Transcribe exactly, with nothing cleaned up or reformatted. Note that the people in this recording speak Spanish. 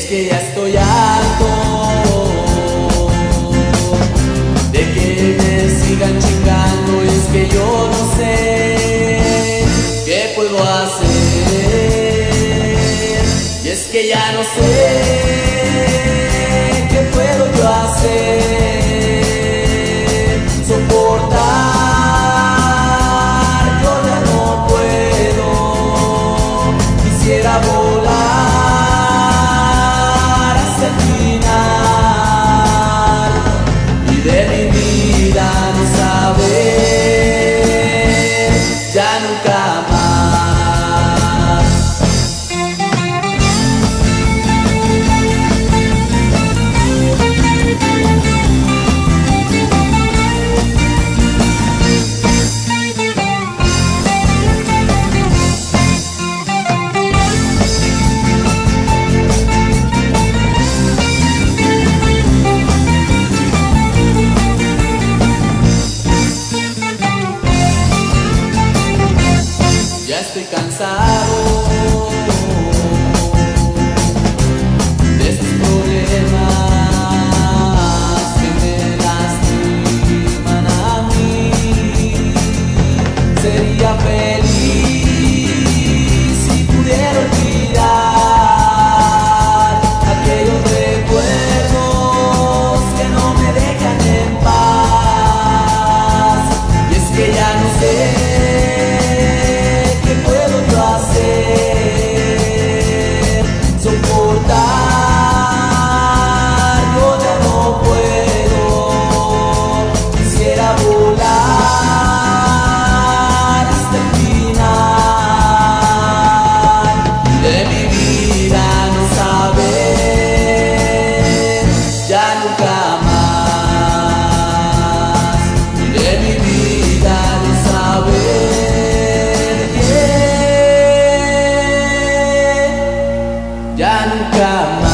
que ya estoy harto de que me sigan chingando, y es que yo no sé qué puedo hacer, y es que ya no sé qué puedo yo hacer, soportar yo ya no puedo, quisiera volar hasta el final y de mi vida no saber ya nunca más. Ya estoy cansado de estos problemas que me lastiman a mí. Sería feliz si pudiera olvidar aquellos recuerdos que no me dejan en paz. Y es que ya no sé qué puedo yo hacer, soportar yo ya no puedo, quisiera volar hasta el final de mi vida no saber ya nunca más, de mi vida no saber ya nunca más.